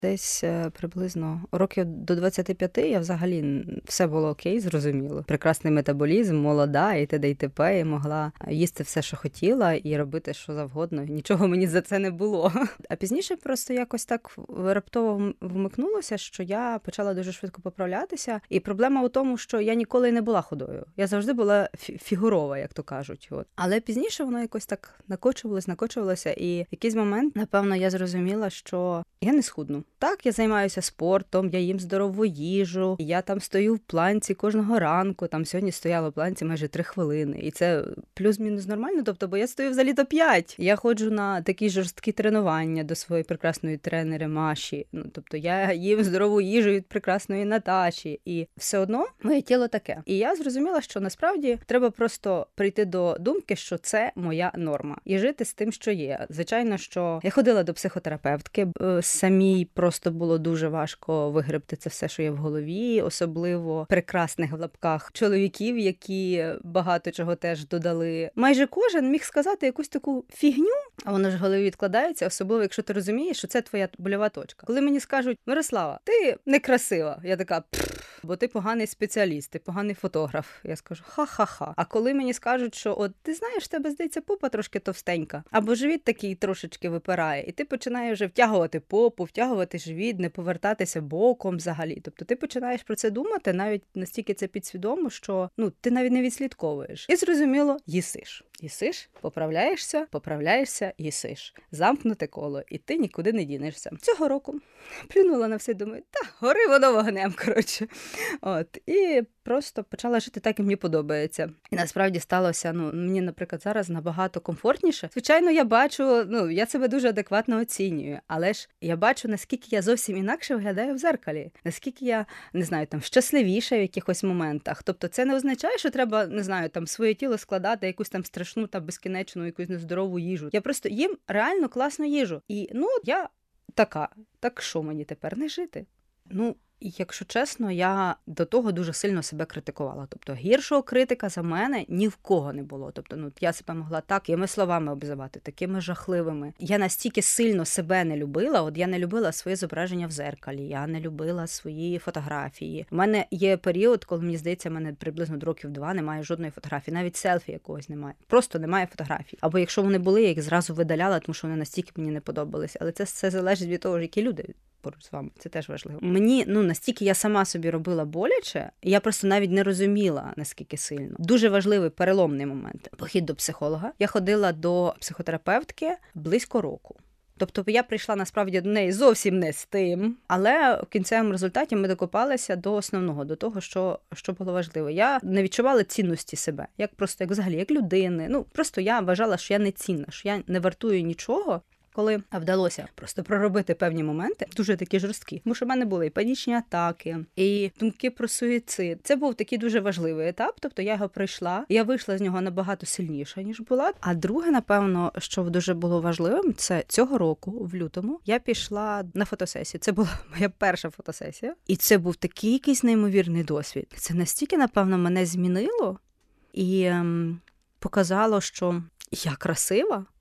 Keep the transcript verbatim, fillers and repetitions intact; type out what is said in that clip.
Десь приблизно років до двадцяти п'яти я взагалі все було окей, зрозуміло. Прекрасний метаболізм, молода і т.д. і т.п. І могла їсти все, що хотіла, і робити що завгодно. Нічого мені за це не було. А пізніше просто якось так раптово вмикнулося, що я почала дуже швидко поправлятися. І проблема у тому, що я ніколи не була худою. Я завжди була фігурова, як то кажуть. От. Але пізніше воно якось так накочувалось, накочувалося. І в якийсь момент, напевно, я зрозуміла, що я не схудну. Так, я займаюся спортом, я їм здорову їжу, я там стою в планці кожного ранку, там сьогодні стояла в планці майже три хвилини, і це плюс-мінус нормально, тобто, бо я стою взагалі до п'ять. Я ходжу на такі жорсткі тренування до своєї прекрасної тренери Маші, ну, тобто я їм здорову їжу від прекрасної Наташі, і все одно моє тіло таке. І я зрозуміла, що насправді треба просто прийти до думки, що це моя норма, і жити з тим, що є. Звичайно, що я ходила до психотерапевтки, самій просто було дуже важко вигребти це все, що є в голові, особливо прекрасних в лапках чоловіків, які багато чого теж додали. Майже кожен міг сказати якусь таку фігню, а воно ж в голові відкладається, особливо, якщо ти розумієш, що це твоя больова точка. Коли мені скажуть: Мирослава, ти некрасива, я така: бо ти поганий спеціаліст, ти поганий фотограф. Я скажу: ха-ха-ха. А коли мені скажуть, що от ти знаєш, тебе здається попа трошки товстенька, або живіт такий трошечки випирає, і ти починаєш вже втягувати попу, втягувати живіт, не повертатися боком взагалі. Тобто ти починаєш про це думати, навіть настільки це підсвідомо, що ну ти навіть не відслідковуєш. І зрозуміло, їсиш. Їсиш, поправляєшся, поправляєшся, їсиш. Замкнуте коло, і ти нікуди не дінешся. Цього року плюнула на все, думаю, та гори воно вогнем, коротше. От, і просто почала жити так, як мені подобається. І насправді сталося, ну, мені, наприклад, зараз набагато комфортніше. Звичайно, я бачу, ну, я себе дуже адекватно оцінюю, але ж я бачу, наскільки я зовсім інакше виглядаю в зеркалі, наскільки я, не знаю, там, щасливіша в якихось моментах. Тобто це не означає, що треба, не знаю, там, своє тіло складати якусь там страшну та безкінечну якусь нездорову їжу. Я просто їм реально класну їжу. І, ну, я така, так що мені тепер не жити? Ну, якщо чесно, я до того дуже сильно себе критикувала. Тобто гіршого критика за мене ні в кого не було. Тобто, ну, я себе могла такими словами обзивати, такими жахливими. Я настільки сильно себе не любила, от я не любила своє зображення в зеркалі, я не любила свої фотографії. У мене є період, коли, мені здається, в мене приблизно до років два немає жодної фотографії, навіть селфі якогось немає. Просто немає фотографій. Або якщо вони були, я їх зразу видаляла, тому що вони настільки мені не подобалися. Але це все залежить від того, які люди поруч з вами. Це теж важливо. Мені, ну, настільки я сама собі робила боляче, я просто навіть не розуміла, наскільки сильно. Дуже важливий переломний момент. Похід до психолога. Я ходила до психотерапевтки близько року. Тобто я прийшла насправді до неї зовсім не з тим, але в кінцевому результаті ми докопалися до основного, до того, що, що було важливо. Я не відчувала цінності себе, як просто, як взагалі, як людини. Ну, просто я вважала, що я не цінна, що я не вартую нічого. Коли вдалося просто проробити певні моменти, дуже такі жорсткі, тому що в мене були і панічні атаки, і думки про суїцид. Це був такий дуже важливий етап, тобто я його пройшла, я вийшла з нього набагато сильніша, ніж була. А друге, напевно, що дуже було важливим, це цього року, в лютому, я пішла на фотосесію. Це була моя перша фотосесія, і це був такий якийсь неймовірний досвід. Це настільки, напевно, мене змінило і ем, показало, що я красива.